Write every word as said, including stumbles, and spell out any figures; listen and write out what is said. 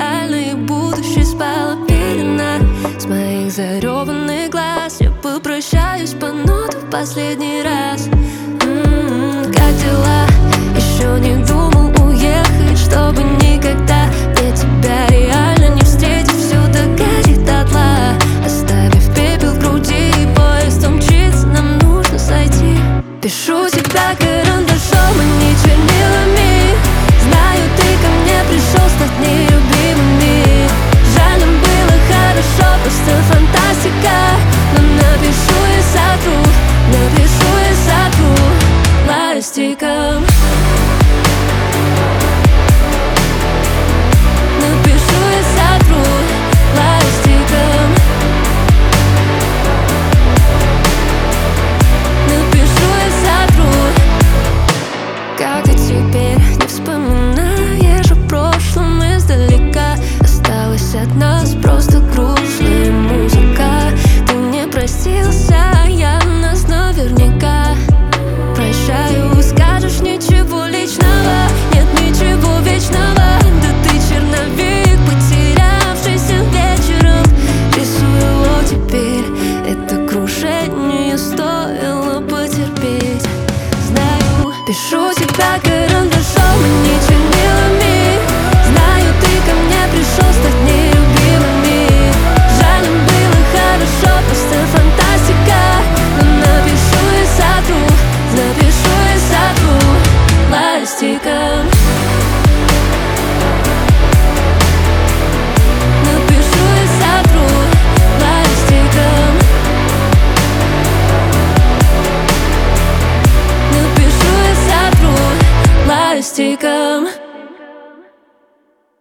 реальное будущее спала пелена с моих зареванных глаз. Я попрощаюсь по ноту в последний раз. М-м-м, как дела? Еще не думал уехать, чтобы никогда мне тебя реально не встретить. Все догорит дотла, оставив пепел в груди, и поезд умчится, нам нужно сойти. Пишу тебя карандашом, а не чернилами. Знаю, ты ко мне пришел стать нелюбимыми. Жаль, нам было хорошо, просто фантастика. Но напишу и сотру, напишу и сотру ластиком. Напишу и сотру ластиком. Напишу и сотру. Как ты теперь, не вспоминаешь о прошлом издалека? Осталась от нас просто грустная музыка. Ты не простился, а я нас наверняка прощаю. Скажешь, ничего личного, нет ничего вечного. Да ты черновик, потерявшийся вечером. Рисую его теперь, это крушение стоило потерпеть. Знаю, пишу тебя карандашом, а не чернилами. Знаю, ты ко мне пришел стать нелюбимыми. Жаль, нам было хорошо, просто фантастика. Но напишу и сотру, напишу и сотру ластиком. Напишу и сотру ластиком. Напишу и сотру ластиком.